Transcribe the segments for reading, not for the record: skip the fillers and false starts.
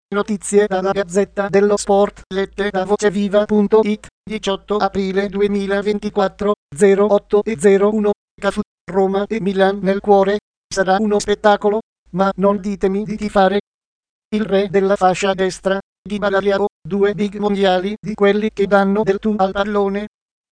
Notizie dalla Gazzetta dello Sport, lette da voceviva.it, 18 aprile 2024, 08:01, Cafu, Roma e Milan nel cuore. Sarà uno spettacolo, ma non ditemi di tifare. Il re della fascia destra, Dybala, 2 big mondiali di quelli che danno del tu al pallone.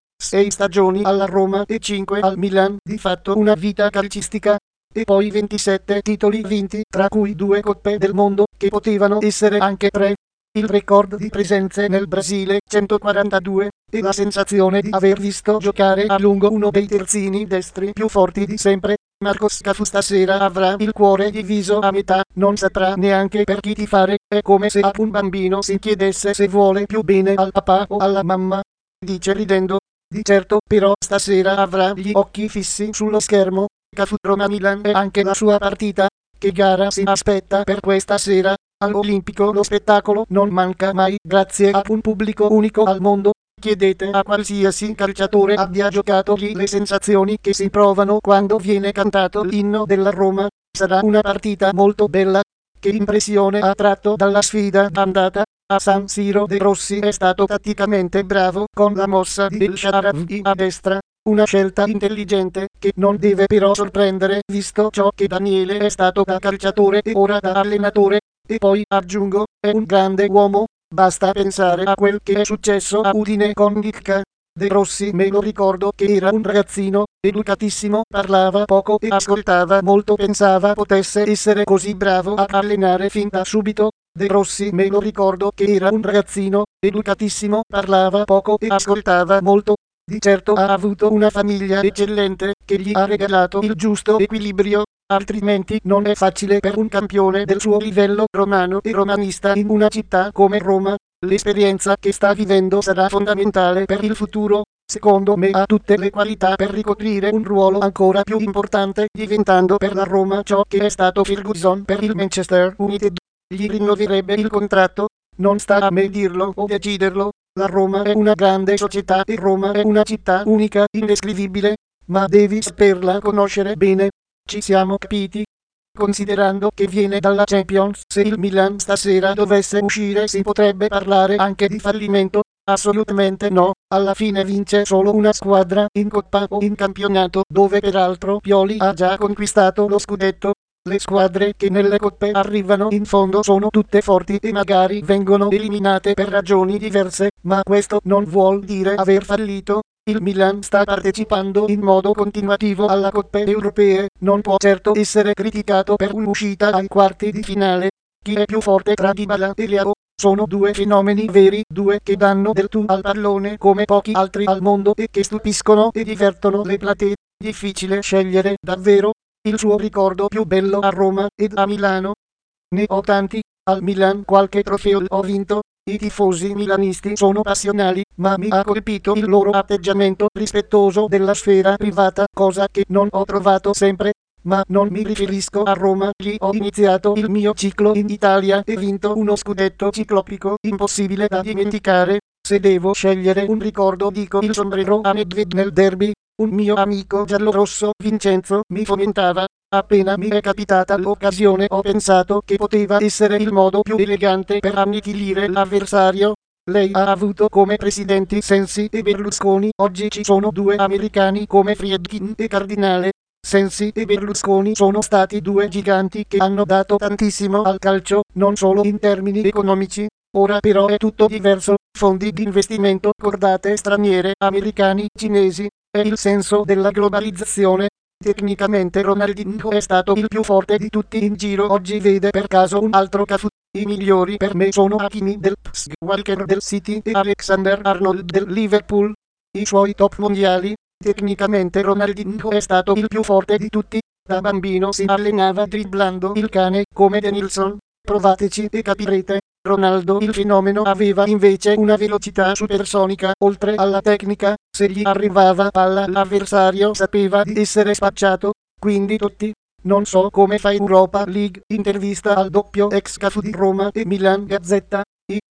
6 stagioni alla Roma e 5 al Milan, di fatto una vita calcistica. E poi 27 titoli vinti, tra cui 2 coppe del mondo, che potevano essere anche 3. Il record di presenze nel Brasile, 142, e la sensazione di aver visto giocare a lungo uno dei terzini destri più forti di sempre. Marcos Cafu stasera avrà il cuore diviso a metà, non saprà neanche per chi tifare, è come se a un bambino si chiedesse se vuole più bene al papà o alla mamma. Dice ridendo. Di certo però stasera avrà gli occhi fissi sullo schermo. Cafu, Roma-Milan è anche la sua partita. Che gara si aspetta per questa sera? All'Olimpico lo spettacolo non manca mai, grazie a un pubblico unico al mondo. Chiedete a qualsiasi calciatore abbia giocato lì le sensazioni che si provano quando viene cantato l'inno della Roma. Sarà una partita molto bella. Che impressione ha tratto dalla sfida d'andata? A San Siro De Rossi è stato tatticamente bravo con la mossa di El Shaarawy a destra. Una scelta intelligente, che non deve però sorprendere, visto ciò che Daniele è stato da calciatore e ora da allenatore. E poi, aggiungo, è un grande uomo. Basta pensare a quel che è successo a Udine con Nicca. De Rossi, me lo ricordo che era un ragazzino, educatissimo, parlava poco e ascoltava molto, pensava potesse essere così bravo ad allenare fin da subito. De Rossi, me lo ricordo che era un ragazzino, educatissimo, parlava poco e ascoltava molto. Di certo ha avuto una famiglia eccellente, che gli ha regalato il giusto equilibrio, altrimenti non è facile per un campione del suo livello romano e romanista in una città come Roma. L'esperienza che sta vivendo sarà fondamentale per il futuro. Secondo me ha tutte le qualità per ricoprire un ruolo ancora più importante, diventando per la Roma ciò che è stato Ferguson per il Manchester United. Gli rinnoverebbe il contratto. Non sta a me dirlo o deciderlo. La Roma è una grande società e Roma è una città unica, indescrivibile, ma devi saperla conoscere bene. Ci siamo capiti? Considerando che viene dalla Champions, se il Milan stasera dovesse uscire si potrebbe parlare anche di fallimento? Assolutamente no, alla fine vince solo una squadra in Coppa o in campionato, dove peraltro Pioli ha già conquistato lo scudetto. Le squadre che nelle coppe arrivano in fondo sono tutte forti e magari vengono eliminate per ragioni diverse, ma questo non vuol dire aver fallito. Il Milan sta partecipando in modo continuativo alle coppe europee, non può certo essere criticato per un'uscita ai quarti di finale. Chi è più forte tra Dybala e Leao? Sono due fenomeni veri, due che danno del tu al pallone come pochi altri al mondo e che stupiscono e divertono le platee. Difficile scegliere, davvero. Il suo ricordo più bello a Roma ed a Milano? Ne ho tanti. Al Milan qualche trofeo ho vinto. I tifosi milanisti sono passionali, ma mi ha colpito il loro atteggiamento rispettoso della sfera privata, cosa che non ho trovato sempre. Ma non mi riferisco a Roma, lì ho iniziato il mio ciclo in Italia e vinto uno scudetto ciclopico impossibile da dimenticare. Se devo scegliere un ricordo dico il sombrero a Nedved nel derby. Un mio amico giallorosso, Vincenzo, mi fomentava. Appena mi è capitata l'occasione ho pensato che poteva essere il modo più elegante per annichilire l'avversario. Lei ha avuto come presidenti Sensi e Berlusconi, oggi ci sono due americani come Friedkin e Cardinale. Sensi e Berlusconi sono stati due giganti che hanno dato tantissimo al calcio, non solo in termini economici. Ora però è tutto diverso, fondi di investimento, cordate straniere, americani, cinesi. È il senso della globalizzazione. Tecnicamente Ronaldinho è stato il più forte di tutti in giro, oggi vede per caso un altro Cafu. I migliori per me sono Hakimi del PSG, Walker del City e Alexander-Arnold del Liverpool. I suoi top mondiali. Tecnicamente Ronaldinho è stato il più forte di tutti. Da bambino si allenava dribblando il cane come Denilson. Provateci e capirete. Ronaldo il fenomeno aveva invece una velocità supersonica, oltre alla tecnica, se gli arrivava palla l'avversario sapeva di essere spacciato, quindi tutti. Non so come fa Europa League, intervista al doppio ex Cafu di Roma e Milan Gazzetta.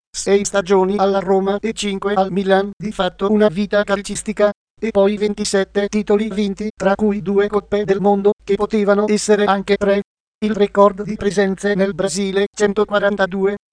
6 stagioni alla Roma e 5 al Milan, di fatto una vita calcistica. E poi 27 titoli vinti, tra cui 2 coppe del mondo, che potevano essere anche 3. Il record di presenze nel Brasile, 142,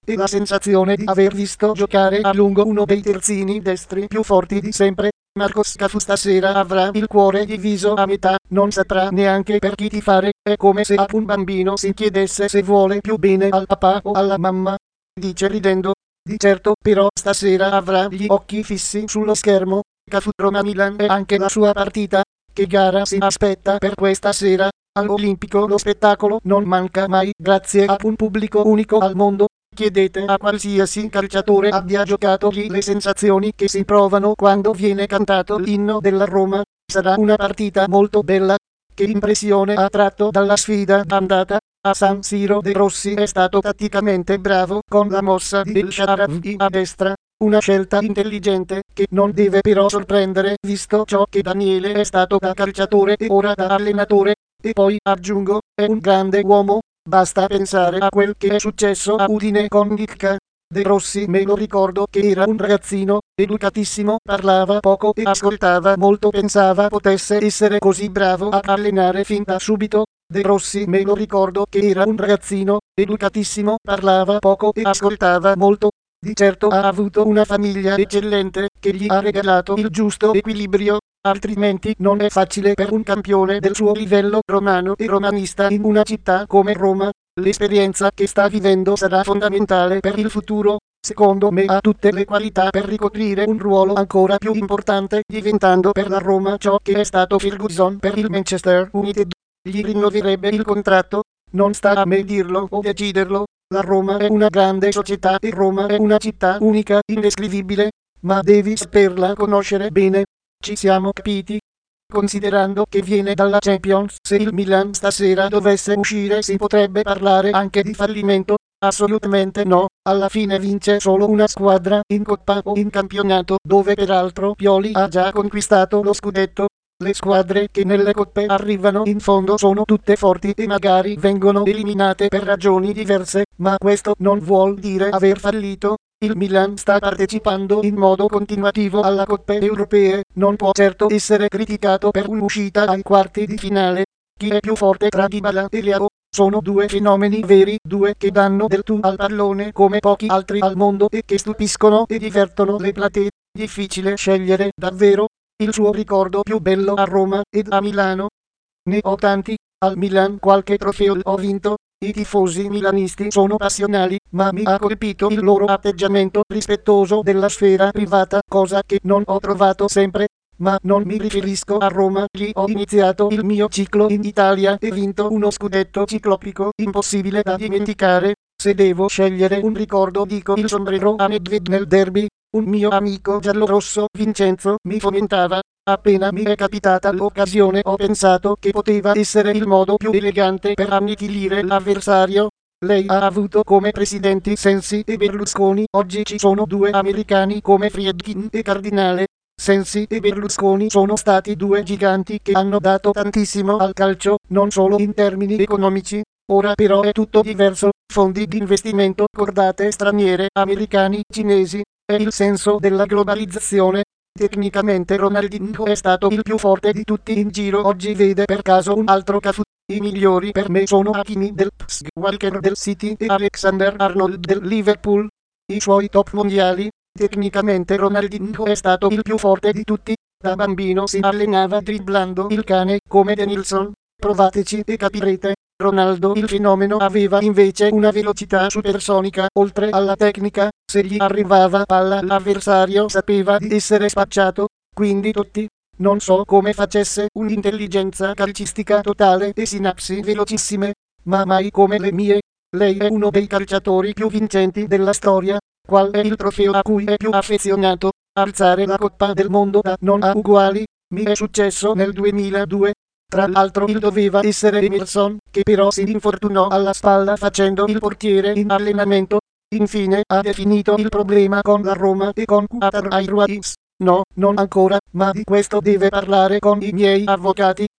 e la sensazione di aver visto giocare a lungo uno dei terzini destri più forti di sempre. Marcos Cafu stasera avrà il cuore diviso a metà, non saprà neanche per chi tifare, è come se a un bambino si chiedesse se vuole più bene al papà o alla mamma. Dice ridendo. Di certo però stasera avrà gli occhi fissi sullo schermo. Cafu Roma-Milan è anche la sua partita. Che gara si aspetta per questa sera? All'Olimpico lo spettacolo non manca mai, grazie a un pubblico unico al mondo. Chiedete a qualsiasi calciatore abbia giocato lì le sensazioni che si provano quando viene cantato l'inno della Roma. Sarà una partita molto bella. Che impressione ha tratto dalla sfida d'andata a San Siro? De Rossi è stato tatticamente bravo con la mossa di El Shaarawy a destra. Una scelta intelligente, che non deve però sorprendere, visto ciò che Daniele è stato da calciatore e ora da allenatore. E poi, aggiungo, è un grande uomo. Basta pensare a quel che è successo a Udine con Nicca. De Rossi me lo ricordo che era un ragazzino, educatissimo, parlava poco e ascoltava molto, pensava potesse essere così bravo ad allenare fin da subito. De Rossi me lo ricordo che era un ragazzino, educatissimo, parlava poco e ascoltava molto. Di certo ha avuto una famiglia eccellente, che gli ha regalato il giusto equilibrio, altrimenti non è facile per un campione del suo livello romano e romanista in una città come Roma. L'esperienza che sta vivendo sarà fondamentale per il futuro. Secondo me ha tutte le qualità per ricoprire un ruolo ancora più importante, diventando per la Roma ciò che è stato Ferguson per il Manchester United. Gli rinnoverebbe il contratto. Non sta a me dirlo o deciderlo. La Roma è una grande società e Roma è una città unica, indescrivibile, ma devi saperla conoscere bene. Ci siamo capiti? Considerando che viene dalla Champions, se il Milan stasera dovesse uscire si potrebbe parlare anche di fallimento? Assolutamente no, alla fine vince solo una squadra in Coppa o in campionato, dove peraltro Pioli ha già conquistato lo scudetto. Le squadre che nelle coppe arrivano in fondo sono tutte forti e magari vengono eliminate per ragioni diverse, ma questo non vuol dire aver fallito. Il Milan sta partecipando in modo continuativo alle coppe europee, non può certo essere criticato per un'uscita ai quarti di finale. Chi è più forte tra Dybala e Leao? Sono due fenomeni veri, due che danno del tu al pallone come pochi altri al mondo e che stupiscono e divertono le platee. Difficile scegliere davvero. Il suo ricordo più bello a Roma ed a Milano? Ne ho tanti. Al Milan qualche trofeo ho vinto. I tifosi milanisti sono passionali, ma mi ha colpito il loro atteggiamento rispettoso della sfera privata, cosa che non ho trovato sempre. Ma non mi riferisco a Roma, lì ho iniziato il mio ciclo in Italia e vinto uno scudetto ciclopico impossibile da dimenticare. Se devo scegliere un ricordo dico il sombrero a Nedved nel derby. Un mio amico giallorosso, Vincenzo, mi fomentava. Appena mi è capitata l'occasione ho pensato che poteva essere il modo più elegante per annichilire l'avversario. Lei ha avuto come presidenti Sensi e Berlusconi, oggi ci sono due americani come Friedkin e Cardinale. Sensi e Berlusconi sono stati due giganti che hanno dato tantissimo al calcio, non solo in termini economici. Ora però è tutto diverso, fondi di investimento, cordate straniere, americani, cinesi. È il senso della globalizzazione. Tecnicamente Ronaldinho è stato il più forte di tutti in giro. Oggi vede per caso un altro Cafu. I migliori per me sono Hakimi del PSG, Walker del City e Alexander Arnold del Liverpool. I suoi top mondiali. Tecnicamente Ronaldinho è stato il più forte di tutti. Da bambino si allenava dribblando il cane come Denilson. Provateci e capirete. Ronaldo il fenomeno aveva invece una velocità supersonica, oltre alla tecnica, se gli arrivava palla l'avversario sapeva di essere spacciato, quindi Totti. Non so come facesse un'intelligenza calcistica totale e sinapsi velocissime, ma mai come le mie. Lei è uno dei calciatori più vincenti della storia. Qual è il trofeo a cui è più affezionato? Alzare la Coppa del Mondo da non ha uguali. Mi è successo nel 2002. Tra l'altro il doveva essere Emerson, che però si infortunò alla spalla facendo il portiere in allenamento. Infine ha definito il problema con la Roma e con Qatar Airways. No, non ancora, ma di questo deve parlare con i miei avvocati.